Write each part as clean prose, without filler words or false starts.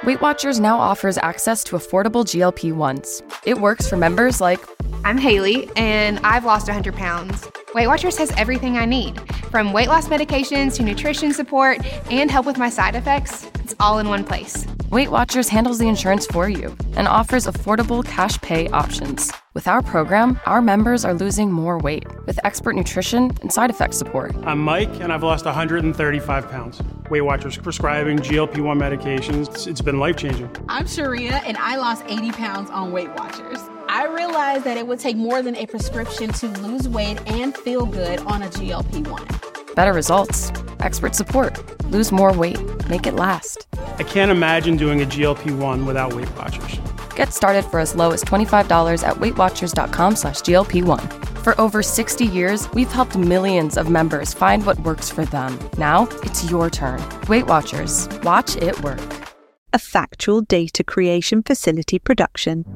Weight Watchers now offers access to affordable GLP-1s. It works for members like, I'm Haley, and I've lost 100 pounds. Weight Watchers has everything I need, from weight loss medications to nutrition support and help with my side effects. It's all in one place. Weight Watchers handles the insurance for you and offers affordable cash pay options. With our program, our members are losing more weight with expert nutrition and side effect support. I'm Mike, and I've lost 135 pounds. Weight Watchers prescribing GLP-1 medications. It's been life-changing. I'm Sharia, and I lost 80 pounds on Weight Watchers. I realized that it would take more than a prescription to lose weight and feel good on a GLP-1. Better results, expert support, lose more weight, make it last. I can't imagine doing a GLP-1 without Weight Watchers. Get started for as low as $25 at WeightWatchers.com/GLP1. For over 60 years, we've helped millions of members find what works for them. Now, it's your turn. Weight Watchers. Watch it work. A factual data creation facility production.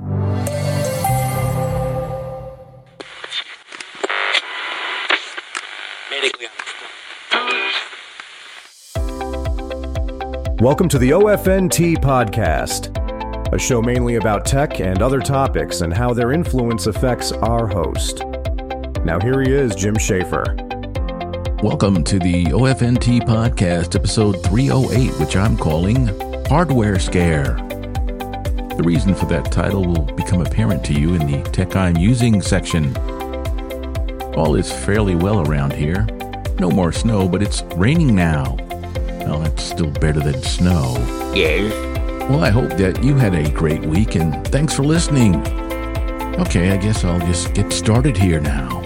Welcome to the OFNT Podcast, a show mainly about tech and other topics and how their influence affects our host. Now here he is, Jim Schaefer. Welcome to the OFNT Podcast, episode 308, which I'm calling Hardware Scare. The reason for that title will become apparent to you in the Tech I'm Using section. All is fairly well around here. No more snow, but it's raining now. Well, that's still better than snow. Yes. Well, I hope that you had a great week, and thanks for listening. Okay, I guess I'll just get started here now.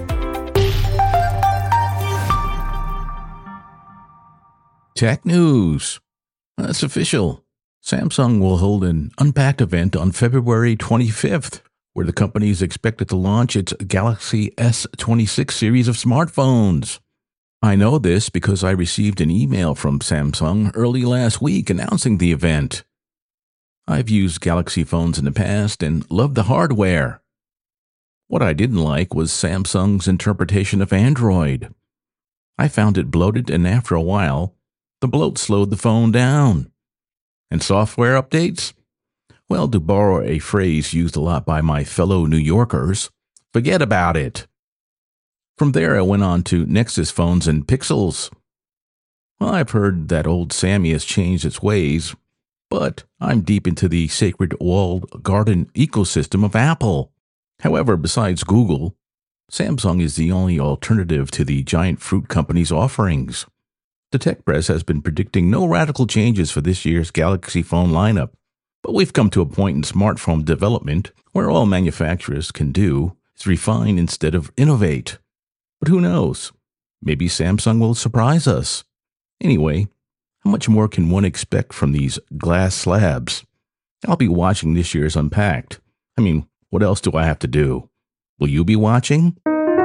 Tech news. That's official. Samsung will hold an Unpacked event on February 25th, where the company is expected to launch its Galaxy S26 series of smartphones. I know this because I received an email from Samsung early last week announcing the event. I've used Galaxy phones in the past and loved the hardware. What I didn't like was Samsung's interpretation of Android. I found it bloated, and after a while, the bloat slowed the phone down. And software updates? Well, to borrow a phrase used a lot by my fellow New Yorkers, forget about it. From there, I went on to Nexus phones and Pixels. Well, I've heard that old Sammy has changed its ways, but I'm deep into the sacred walled garden ecosystem of Apple. However, besides Google, Samsung is the only alternative to the giant fruit company's offerings. The tech press has been predicting no radical changes for this year's Galaxy phone lineup, but we've come to a point in smartphone development where all manufacturers can do is refine instead of innovate. But who knows? Maybe Samsung will surprise us. Anyway, how much more can one expect from these glass slabs? I'll be watching this year's Unpacked. I mean, what else do I have to do? Will you be watching?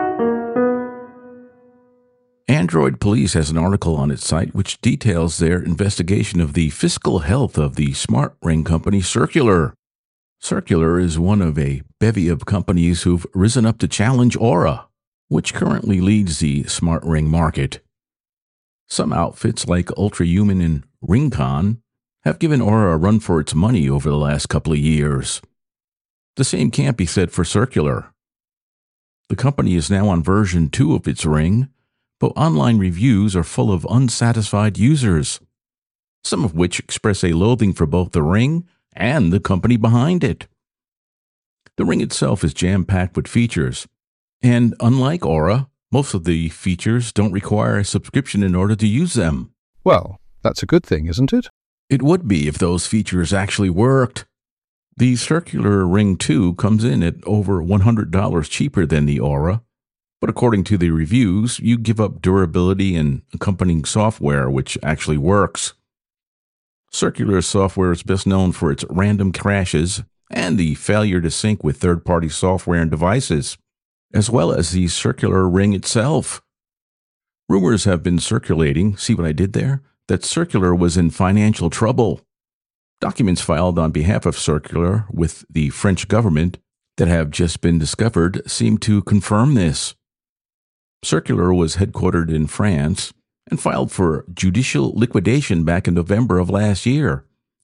Android Police has an article on its site which details their investigation of the fiscal health of the smart ring company Circular. Circular is one of a bevy of companies who've risen up to challenge Aura, which currently leads the smart ring market. Some outfits like Ultrahuman and Ringcon have given Aura a run for its money over the last couple of years. The same can't be said for Circular. The company is now on version 2 of its ring, but online reviews are full of unsatisfied users, some of which express a loathing for both the ring and the company behind it. The ring itself is jam-packed with features, and unlike Aura, most of the features don't require a subscription in order to use them. Well, that's a good thing, isn't it? It would be if those features actually worked. The Circular Ring 2 comes in at over $100 cheaper than the Aura, but according to the reviews, you give up durability and accompanying software which actually works. Circular software is best known for its random crashes and the failure to sync with third-party software and devices, as well as the Circular Ring itself. Rumors have been circulating, see what I did there, that Circular was in financial trouble. Documents filed on behalf of Circular with the French government that have just been discovered seem to confirm this. Circular was headquartered in France and filed for judicial liquidation back in November of last year,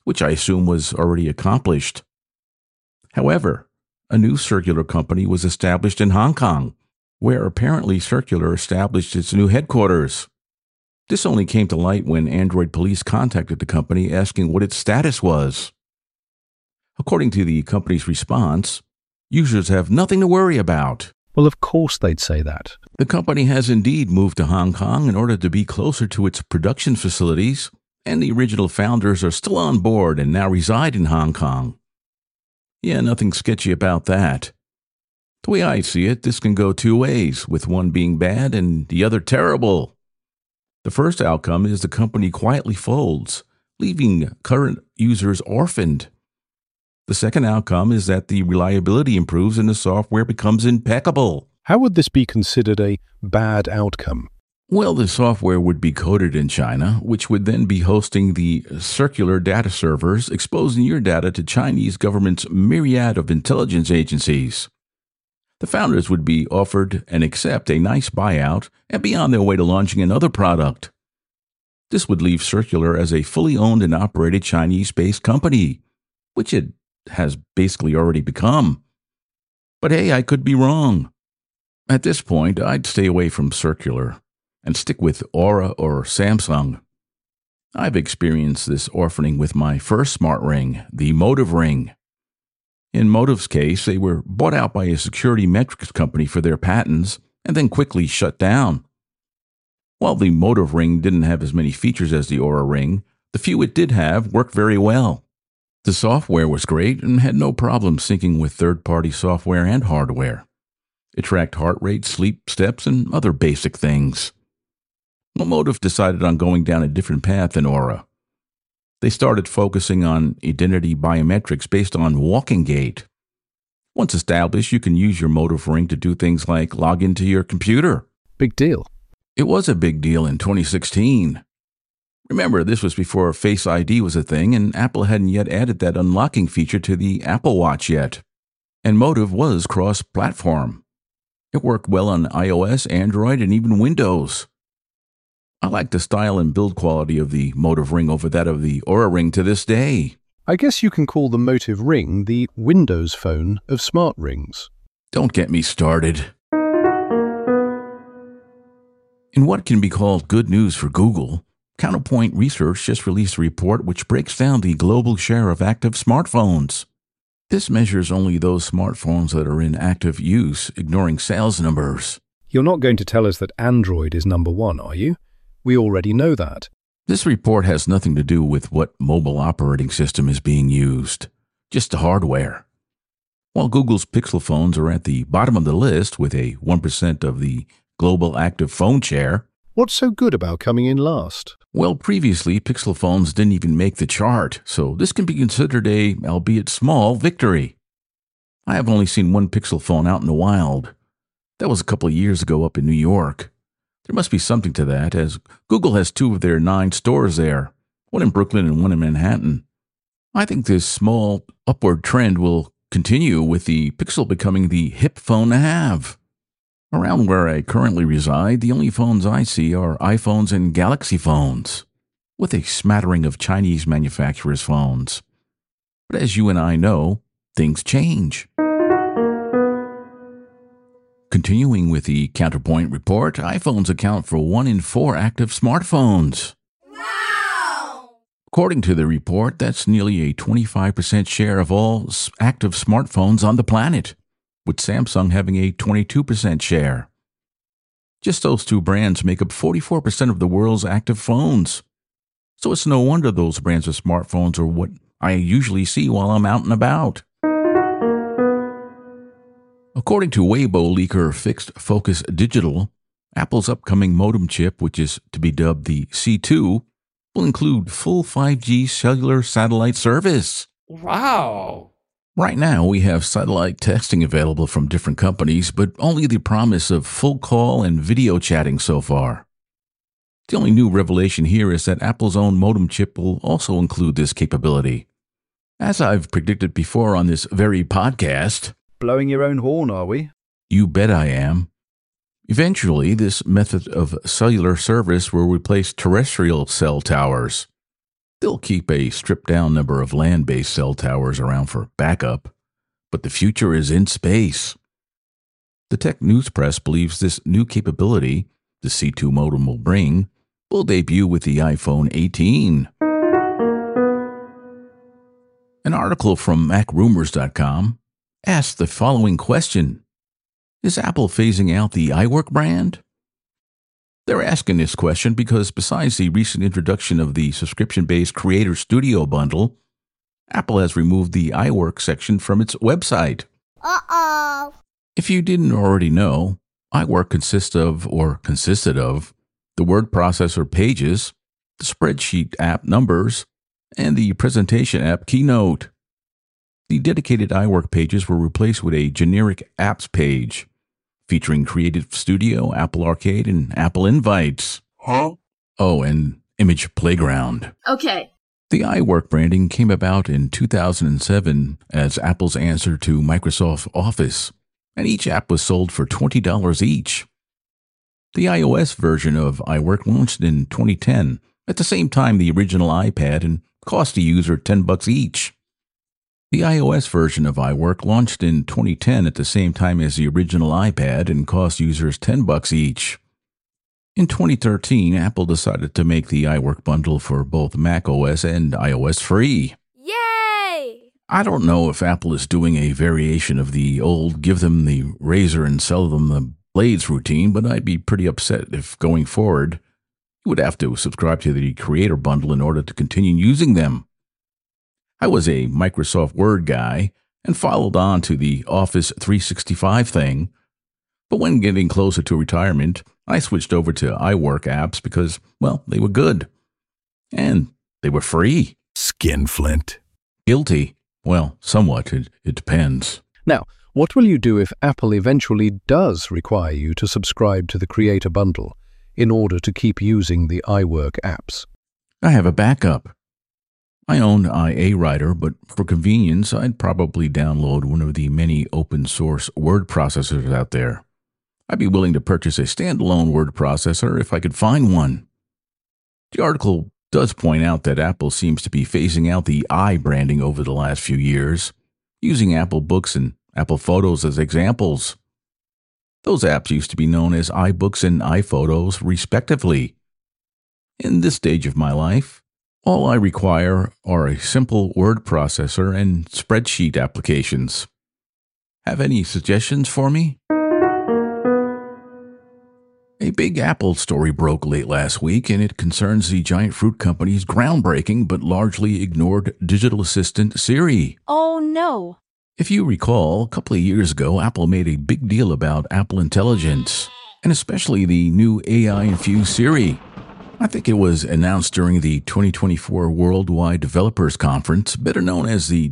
which I assume was already accomplished. However, a new Circular company was established in Hong Kong, where apparently Circular established its new headquarters. This only came to light when Android police contacted the company asking what its status was. According to the company's response, users have nothing to worry about. Well, of course they'd say that. The company has indeed moved to Hong Kong in order to be closer to its production facilities, and the original founders are still on board and now reside in Hong Kong. Yeah, nothing sketchy about that. The way I see it, this can go two ways, with one being bad and the other terrible. The first outcome is the company quietly folds, leaving current users orphaned. The second outcome is that the reliability improves and the software becomes impeccable. How would this be considered a bad outcome? Well, the software would be coded in China, which would then be hosting the Circular data servers, exposing your data to Chinese government's myriad of intelligence agencies. The founders would be offered and accept a nice buyout and be on their way to launching another product. This would leave Circular as a fully owned and operated Chinese-based company, which it has basically already become. But hey, I could be wrong. At this point, I'd stay away from Circular and stick with Aura or Samsung. I've experienced this orphaning with my first smart ring, the Motive Ring. In Motive's case, they were bought out by a security metrics company for their patents and then quickly shut down. While the Motive Ring didn't have as many features as the Aura Ring, the few it did have worked very well. The software was great and had no problem syncing with third-party software and hardware. It tracked heart rate, sleep, steps, and other basic things. Well, Motive decided on going down a different path than Aura. They started focusing on identity biometrics based on walking gait. Once established, you can use your Motive Ring to do things like log into your computer. Big deal. It was a big deal in 2016. Remember, this was before Face ID was a thing, and Apple hadn't yet added that unlocking feature to the Apple Watch yet. And Motive was cross-platform. It worked well on iOS, Android, and even Windows. I like the style and build quality of the Motive Ring over that of the Aura Ring to this day. I guess you can call the Motive Ring the Windows Phone of smart rings. Don't get me started. In what can be called good news for Google, Counterpoint Research just released a report which breaks down the global share of active smartphones. This measures only those smartphones that are in active use, ignoring sales numbers. You're not going to tell us that Android is number one, are you? We already know that. This report has nothing to do with what mobile operating system is being used, just the hardware. While Google's Pixel phones are at the bottom of the list with a 1% of the global active phone share. What's so good about coming in last? Well, previously, Pixel phones didn't even make the chart, so this can be considered a, albeit small, victory. I have only seen one Pixel phone out in the wild. That was a couple of years ago up in New York. There must be something to that, as Google has 2 of their 9 stores there, one in Brooklyn and one in Manhattan. I think this small upward trend will continue with the Pixel becoming the hip phone to have. Around where I currently reside, the only phones I see are iPhones and Galaxy phones, with a smattering of Chinese manufacturers' phones. But as you and I know, things change. Continuing with the Counterpoint report, iPhones account for 1 in 4 active smartphones. Wow! According to the report, that's nearly a 25% share of all active smartphones on the planet, with Samsung having a 22% share. Just those 2 brands make up 44% of the world's active phones. So it's no wonder those brands of smartphones are what I usually see while I'm out and about. According to Weibo leaker Fixed Focus Digital, Apple's upcoming modem chip, which is to be dubbed the C2, will include full 5G cellular satellite service. Wow! Right now, we have satellite texting available from different companies, but only the promise of full call and video chatting so far. The only new revelation here is that Apple's own modem chip will also include this capability. As I've predicted before on this very podcast... Blowing your own horn, are we? You bet I am. Eventually, this method of cellular service will replace terrestrial cell towers. They'll keep a stripped-down number of land-based cell towers around for backup, but the future is in space. The Tech News Press believes this new capability the C2 modem will bring will debut with the iPhone 18. An article from MacRumors.com asks the following question: is Apple phasing out the iWork brand? They're asking this question because besides the recent introduction of the subscription-based Creator Studio bundle, Apple has removed the iWork section from its website. Uh-oh. If you didn't already know, iWork consisted of the word processor Pages, the spreadsheet app Numbers, and the presentation app Keynote. The dedicated iWork pages were replaced with a generic apps page, featuring Creative Studio, Apple Arcade, and Apple Invites. Huh? Oh, and Image Playground. Okay. The iWork branding came about in 2007 as Apple's answer to Microsoft Office, and each app was sold for $20 each. The iOS version of iWork launched in 2010, at the same time the original iPad, and cost the user $10 each. The iOS version of iWork launched in 2010 at the same time as the original iPad and cost users $10 each. In 2013, Apple decided to make the iWork bundle for both macOS and iOS free. Yay! I don't know if Apple is doing a variation of the old give them the razor and sell them the blades routine, but I'd be pretty upset if going forward you would have to subscribe to the Creator bundle in order to continue using them. I was a Microsoft Word guy and followed on to the Office 365 thing, but when getting closer to retirement, I switched over to iWork apps because, well, they were good. And they were free. Skinflint. Guilty. Well, somewhat. It depends. Now, what will you do if Apple eventually does require you to subscribe to the Creator bundle in order to keep using the iWork apps? I have a backup. I own IA Writer, but for convenience, I'd probably download one of the many open-source word processors out there. I'd be willing to purchase a standalone word processor if I could find one. The article does point out that Apple seems to be phasing out the I branding over the last few years, using Apple Books and Apple Photos as examples. Those apps used to be known as iBooks and iPhotos, respectively. In this stage of my life, all I require are a simple word processor and spreadsheet applications. Have any suggestions for me? A big Apple story broke late last week, and it concerns the giant fruit company's groundbreaking but largely ignored digital assistant Siri. Oh no. If you recall, a couple of years ago, Apple made a big deal about Apple Intelligence, and especially the new AI-infused Siri. I think it was announced during the 2024 Worldwide Developers Conference, better known as the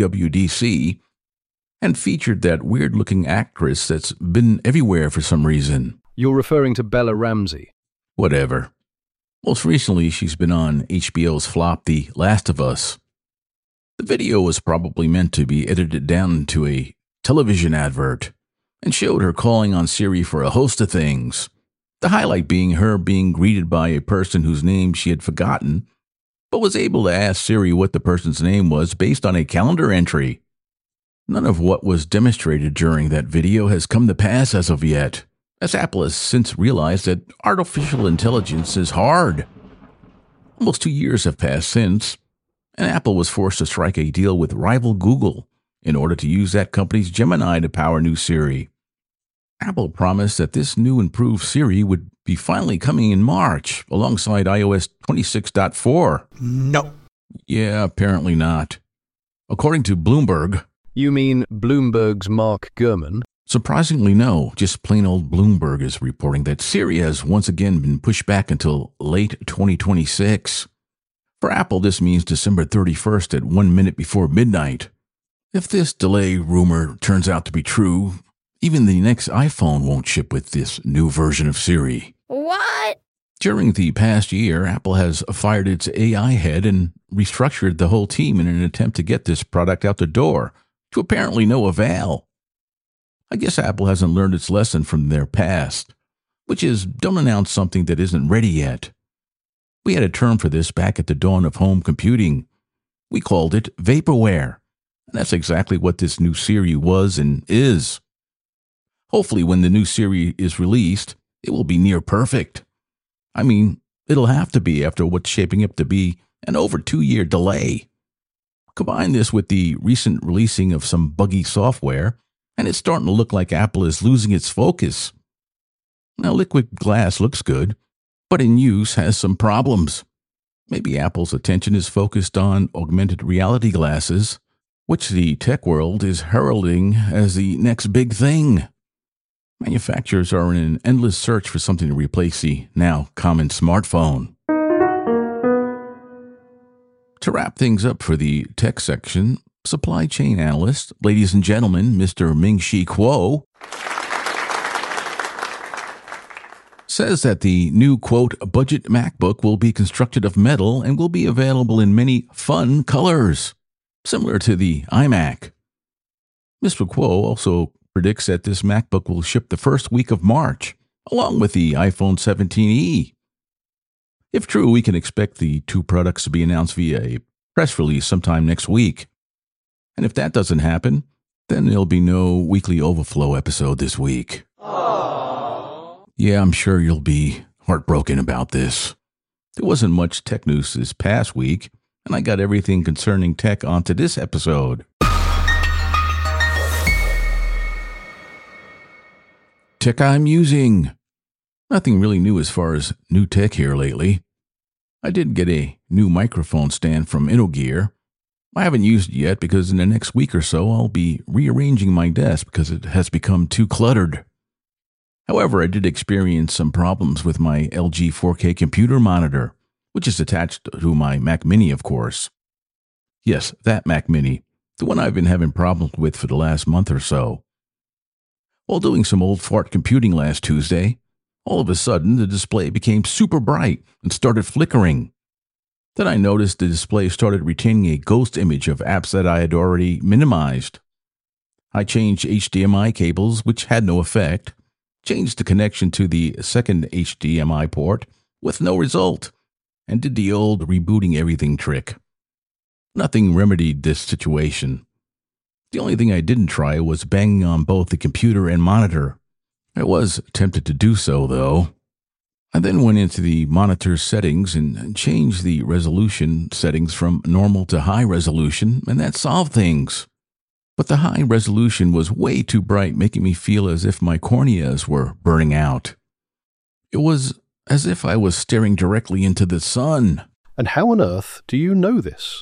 WWDC, and featured that weird-looking actress that's been everywhere for some reason. You're referring to Bella Ramsey. Whatever. Most recently, she's been on HBO's flop The Last of Us. The video was probably meant to be edited down into a television advert and showed her calling on Siri for a host of things. The highlight being her being greeted by a person whose name she had forgotten, but was able to ask Siri what the person's name was based on a calendar entry. None of what was demonstrated during that video has come to pass as of yet, as Apple has since realized that artificial intelligence is hard. Almost 2 years have passed since, and Apple was forced to strike a deal with rival Google in order to use that company's Gemini to power new Siri. Apple promised that this new improved Siri would be finally coming in March, alongside iOS 26.4. No. Yeah, apparently not. According to Bloomberg... You mean Bloomberg's Mark Gurman? Surprisingly, no. Just plain old Bloomberg is reporting that Siri has once again been pushed back until late 2026. For Apple, this means December 31st at 1 minute before midnight. If this delay rumor turns out to be true, even the next iPhone won't ship with this new version of Siri. What? During the past year, Apple has fired its AI head and restructured the whole team in an attempt to get this product out the door, to apparently no avail. I guess Apple hasn't learned its lesson from their past, which is don't announce something that isn't ready yet. We had a term for this back at the dawn of home computing. We called it vaporware. And that's exactly what this new Siri was and is. Hopefully when the new Siri is released, it will be near perfect. I mean, it'll have to be after what's shaping up to be an over 2-year delay. Combine this with the recent releasing of some buggy software, and it's starting to look like Apple is losing its focus. Now, liquid glass looks good, but in use has some problems. Maybe Apple's attention is focused on augmented reality glasses, which the tech world is heralding as the next big thing. Manufacturers are in an endless search for something to replace the now common smartphone. To wrap things up for the tech section, supply chain analyst, ladies and gentlemen, Mr. Ming-Chi Kuo, says that the new, quote, budget MacBook will be constructed of metal and will be available in many fun colors, similar to the iMac. Mr. Kuo also predicts that this MacBook will ship the first week of March, along with the iPhone 17e. If true, we can expect the two products to be announced via a press release sometime next week. And if that doesn't happen, then there'll be no weekly overflow episode this week. Aww. Yeah, I'm sure you'll be heartbroken about this. There wasn't much tech news this past week, and I got everything concerning tech onto this episode. Tech I'm using. Nothing really new as far as new tech here lately. I did get a new microphone stand from InnoGear. I haven't used it yet because in the next week or so I'll be rearranging my desk because it has become too cluttered. However, I did experience some problems with my LG 4K computer monitor, which is attached to my Mac Mini, of course. Yes, that Mac Mini, the one I've been having problems with for the last month or so. While doing some old fart computing last Tuesday, all of a sudden the display became super bright and started flickering. Then I noticed the display started retaining a ghost image of apps that I had already minimized. I changed HDMI cables, which had no effect, changed the connection to the second HDMI port with no result, and did the old rebooting everything trick. Nothing remedied this situation. The only thing I didn't try was banging on both the computer and monitor. I was tempted to do so, though. I then went into the monitor settings and changed the resolution settings from normal to high resolution, and that solved things. But the high resolution was way too bright, making me feel as if my corneas were burning out. It was as if I was staring directly into the sun. And how on earth do you know this?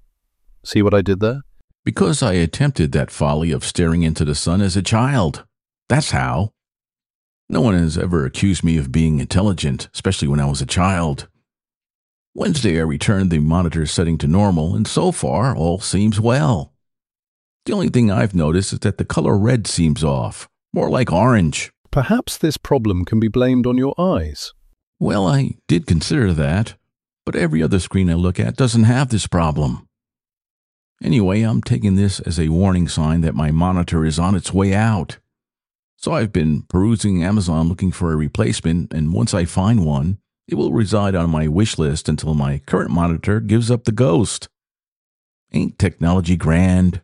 See what I did there? Because I attempted that folly of staring into the sun as a child. That's how. No one has ever accused me of being intelligent, especially when I was a child. Wednesday, I returned the monitor setting to normal, and so far, all seems well. The only thing I've noticed is that the color red seems off, more like orange. Perhaps this problem can be blamed on your eyes. Well, I did consider that, but every other screen I look at doesn't have this problem. Anyway, I'm taking this as a warning sign that my monitor is on its way out. So I've been perusing Amazon looking for a replacement, and once I find one, it will reside on my wish list until my current monitor gives up the ghost. Ain't technology grand?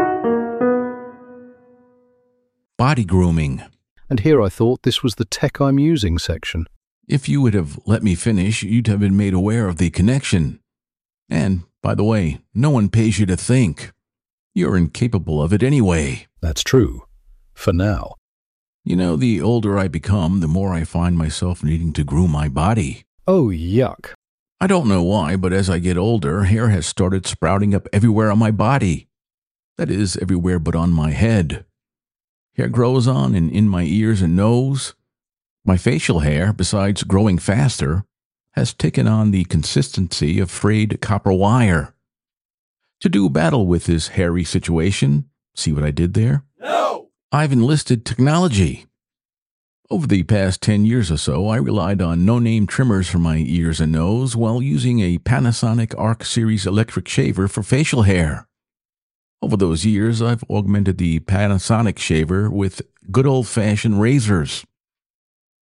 Body grooming. And here I thought this was the tech I'm using section. If you would have let me finish, you'd have been made aware of the connection. And, by the way, no one pays you to think. You're incapable of it anyway. That's true. For now. You know, the older I become, the more I find myself needing to groom my body. Oh, yuck. I don't know why, but as I get older, hair has started sprouting up everywhere on my body. That is, everywhere but on my head. Hair grows on and in my ears and nose. My facial hair, besides growing faster, has taken on the consistency of frayed copper wire. To do battle with this hairy situation, see what I did there? No! I've enlisted technology. Over the past 10 years or so, I relied on no-name trimmers for my ears and nose while using a Panasonic Arc Series electric shaver for facial hair. Over those years, I've augmented the Panasonic shaver with good old-fashioned razors.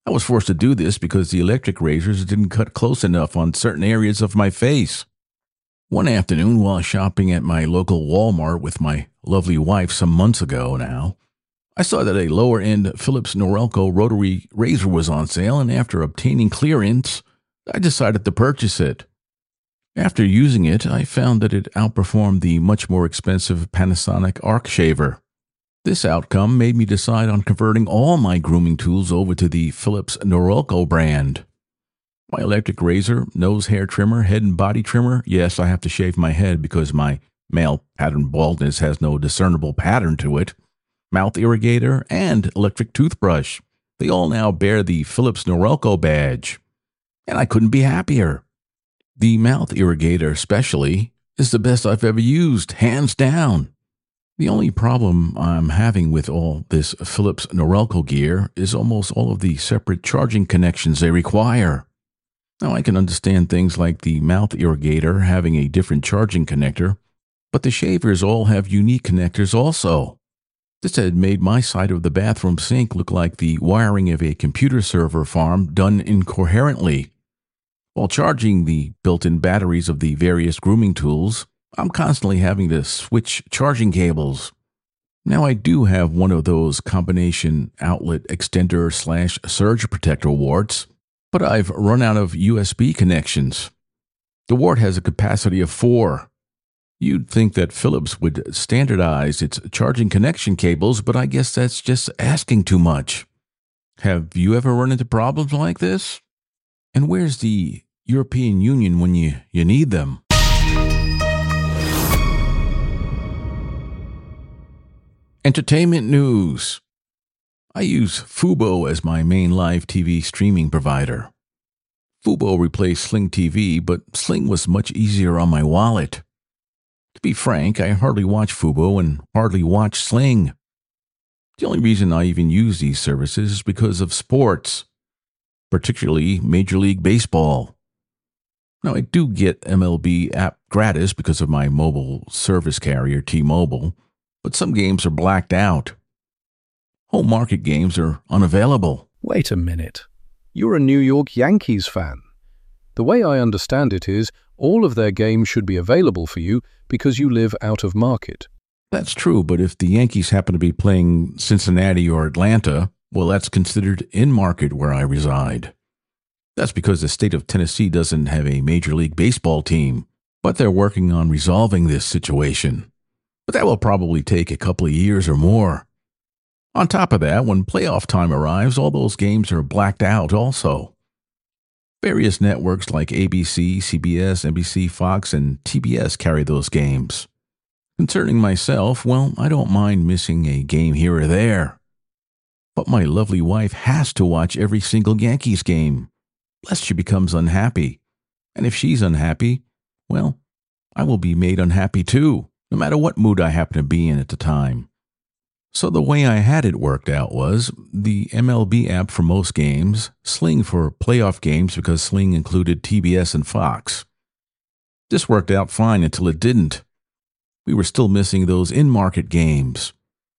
I was forced to do this because the electric razors didn't cut close enough on certain areas of my face. One afternoon, while shopping at my local Walmart with my lovely wife some months ago now, I saw that a lower-end Philips Norelco rotary razor was on sale, and after obtaining clearance, I decided to purchase it. After using it, I found that it outperformed the much more expensive Panasonic Arc Shaver. This outcome made me decide on converting all my grooming tools over to the Philips Norelco brand. My electric razor, nose hair trimmer, head and body trimmer, yes, I have to shave my head because my male pattern baldness has no discernible pattern to it, mouth irrigator, and electric toothbrush. They all now bear the Philips Norelco badge. And I couldn't be happier. The mouth irrigator especially is the best I've ever used, hands down. The only problem I'm having with all this Philips Norelco gear is almost all of the separate charging connections they require. Now, I can understand things like the mouth irrigator having a different charging connector, but the shavers all have unique connectors also. This had made my side of the bathroom sink look like the wiring of a computer server farm done incoherently. While charging the built-in batteries of the various grooming tools, I'm constantly having to switch charging cables. Now, I do have one of those combination outlet extender/surge protector warts, but I've run out of USB connections. The wart has a capacity of 4. You'd think that Philips would standardize its charging connection cables, but I guess that's just asking too much. Have you ever run into problems like this? And where's the European Union when you need them? Entertainment news. I use Fubo as my main live TV streaming provider. Fubo replaced Sling TV, but Sling was much easier on my wallet. To be frank, I hardly watch Fubo and hardly watch Sling. The only reason I even use these services is because of sports, particularly Major League Baseball. Now, I do get MLB app gratis because of my mobile service carrier, T-Mobile, but some games are blacked out. Home market games are unavailable. Wait a minute. You're a New York Yankees fan. The way I understand it is, all of their games should be available for you because you live out of market. That's true, but if the Yankees happen to be playing Cincinnati or Atlanta, well, that's considered in market where I reside. That's because the state of Tennessee doesn't have a Major League Baseball team, but they're working on resolving this situation. But that will probably take a couple of years or more. On top of that, when playoff time arrives, all those games are blacked out also. Various networks like ABC, CBS, NBC, Fox, and TBS carry those games. Concerning myself, well, I don't mind missing a game here or there. But my lovely wife has to watch every single Yankees game, lest she becomes unhappy. And if she's unhappy, well, I will be made unhappy too, no matter what mood I happen to be in at the time. So the way I had it worked out was the MLB app for most games, Sling for playoff games because Sling included TBS and Fox. This worked out fine until it didn't. We were still missing those in-market games.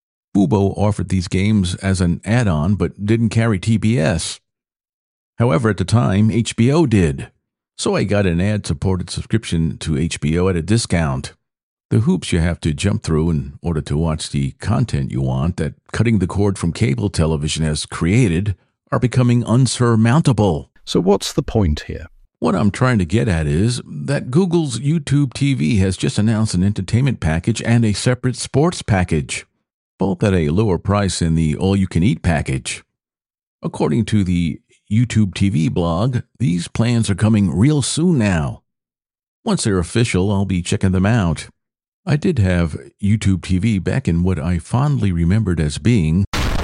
Fubo offered these games as an add-on but didn't carry TBS. However, at the time, HBO did. So I got an ad-supported subscription to HBO at a discount. The hoops you have to jump through in order to watch the content you want that cutting the cord from cable television has created are becoming unsurmountable. So what's the point here? What I'm trying to get at is that Google's YouTube TV has just announced an entertainment package and a separate sports package, both at a lower price than the all-you-can-eat package. According to the YouTube TV blog, these plans are coming real soon now. Once they're official, I'll be checking them out. I did have YouTube TV back in what I fondly remembered as being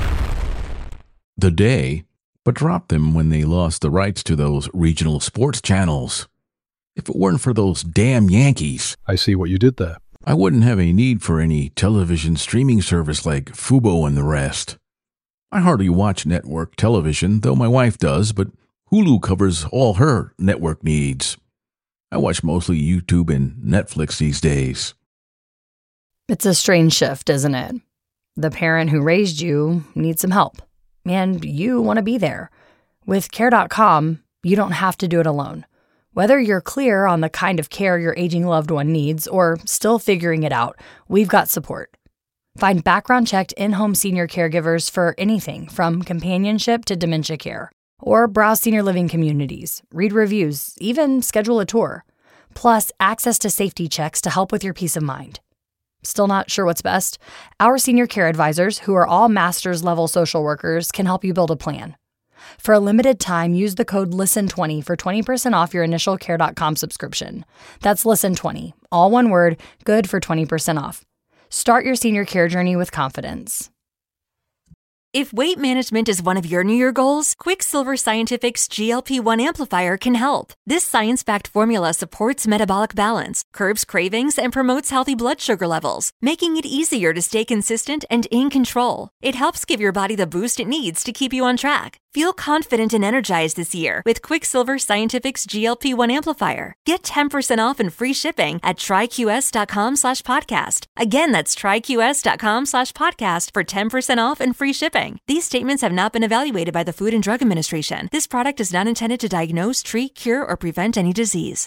the day, but dropped them when they lost the rights to those regional sports channels. If it weren't for those damn Yankees, I see what you did there. I wouldn't have a need for any television streaming service like Fubo and the rest. I hardly watch network television, though my wife does, but Hulu covers all her network needs. I watch mostly YouTube and Netflix these days. It's a strange shift, isn't it? The parent who raised you needs some help, and you want to be there. With Care.com, you don't have to do it alone. Whether you're clear on the kind of care your aging loved one needs or still figuring it out, we've got support. Find background-checked in-home senior caregivers for anything from companionship to dementia care. Or browse senior living communities, read reviews, even schedule a tour. Plus, access to safety checks to help with your peace of mind. Still not sure what's best? Our senior care advisors, who are all master's-level social workers, can help you build a plan. For a limited time, use the code LISTEN20 for 20% off your initial Care.com subscription. That's LISTEN20, all one word, good for 20% off. Start your senior care journey with confidence. If weight management is one of your New Year goals, Quicksilver Scientific's GLP-1 amplifier can help. This science-backed formula supports metabolic balance, curbs cravings, and promotes healthy blood sugar levels, making it easier to stay consistent and in control. It helps give your body the boost it needs to keep you on track. Feel confident and energized this year with Quicksilver Scientific's GLP-1 amplifier. Get 10% off and free shipping at tryqs.com/podcast. Again, that's tryqs.com/podcast for 10% off and free shipping. These statements have not been evaluated by the Food and Drug Administration. This product is not intended to diagnose, treat, cure, or prevent any disease.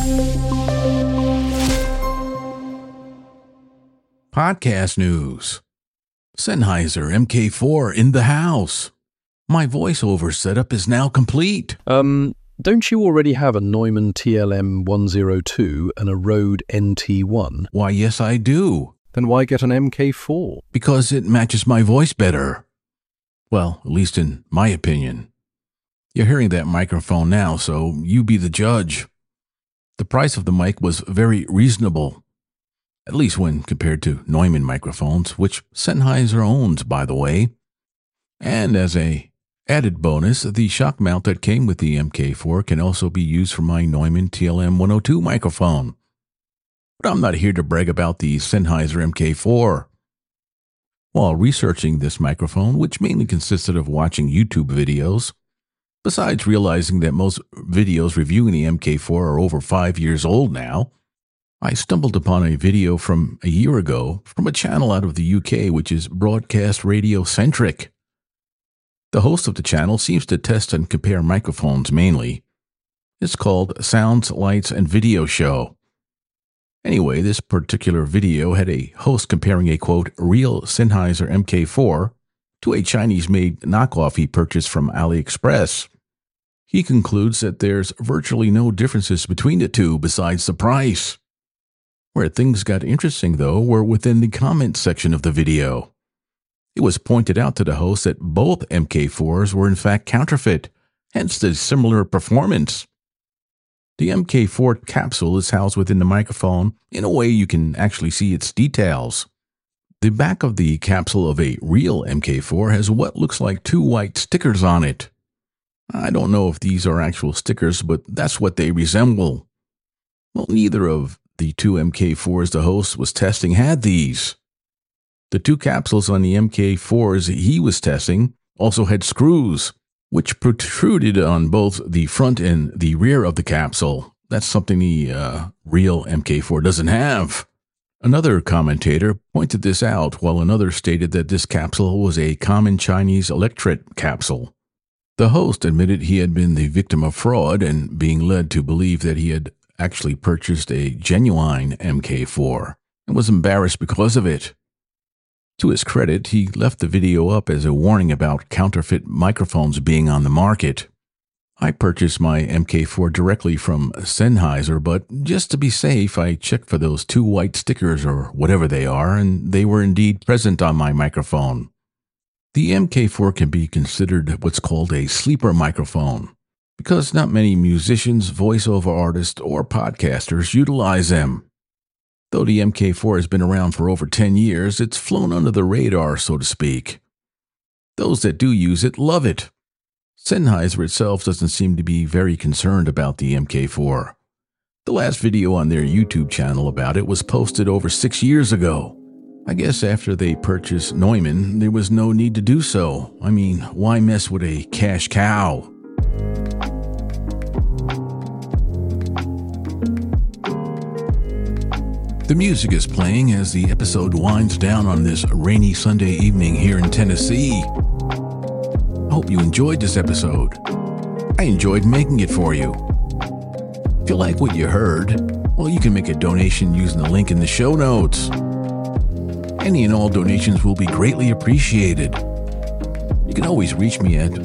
Podcast news. Sennheiser MK4 in the house. My voiceover setup is now complete. Don't you already have a Neumann TLM 102 and a Rode NT1? Why, yes, I do. Then why get an MK4? Because it matches my voice better. Well, at least in my opinion. You're hearing that microphone now, so you be the judge. The price of the mic was very reasonable, at least when compared to Neumann microphones, which Sennheiser owns, by the way. And as a added bonus, the shock mount that came with the MK4 can also be used for my Neumann TLM 102 microphone. But I'm not here to brag about the Sennheiser MK4. While researching this microphone, which mainly consisted of watching YouTube videos, besides realizing that most videos reviewing the MK4 are over 5 years old now, I stumbled upon a video from a year ago from a channel out of the UK which is broadcast radio-centric. The host of the channel seems to test and compare microphones mainly. It's called Sounds, Lights, and Video Show. Anyway, this particular video had a host comparing a, quote, real Sennheiser MK4 to a Chinese-made knockoff he purchased from AliExpress. He concludes that there's virtually no differences between the two besides the price. Where things got interesting, though, were within the comments section of the video. It was pointed out to the host that both MK4s were in fact counterfeit, hence the similar performance. The MK4 capsule is housed within the microphone in a way you can actually see its details. The back of the capsule of a real MK4 has what looks like 2 white stickers on it. I don't know if these are actual stickers, but that's what they resemble. Well, neither of the 2 MK4s the host was testing had these. The 2 capsules on the MK4s he was testing also had screws, which protruded on both the front and the rear of the capsule. That's something the real MK4 doesn't have. Another commentator pointed this out, while another stated that this capsule was a common Chinese electret capsule. The host admitted he had been the victim of fraud and being led to believe that he had actually purchased a genuine MK4 and was embarrassed because of it. To his credit, he left the video up as a warning about counterfeit microphones being on the market. I purchased my MK4 directly from Sennheiser, but just to be safe, I checked for those 2 white stickers or whatever they are, and they were indeed present on my microphone. The MK4 can be considered what's called a sleeper microphone, because not many musicians, voiceover artists, or podcasters utilize them. Though the MK4 has been around for over 10 years, it's flown under the radar, so to speak. Those that do use it love it. Sennheiser itself doesn't seem to be very concerned about the MK4. The last video on their YouTube channel about it was posted over 6 years ago. I guess after they purchased Neumann, there was no need to do so. I mean, why mess with a cash cow? The music is playing as the episode winds down on this rainy Sunday evening here in Tennessee. I hope you enjoyed this episode. I enjoyed making it for you. If you like what you heard, well, you can make a donation using the link in the show notes. Any and all donations will be greatly appreciated. You can always reach me at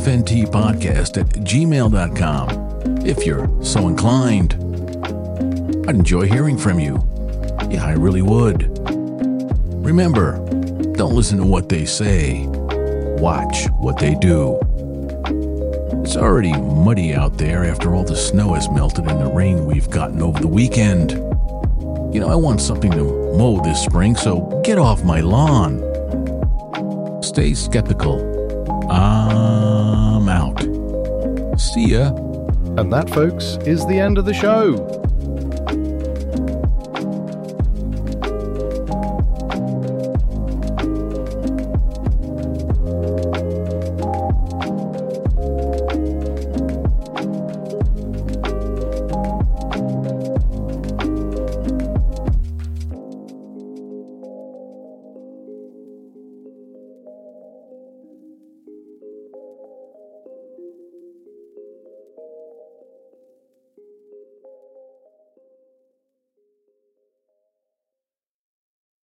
ofntpodcast@gmail.com if you're so inclined. I'd enjoy hearing from you. Yeah, I really would. Remember, don't listen to what they say. Watch what they do. It's already muddy out there after all the snow has melted and the rain we've gotten over the weekend. You know, I want something to mow this spring, so get off my lawn. Stay skeptical. I'm out. See ya. And that, folks, is the end of the show.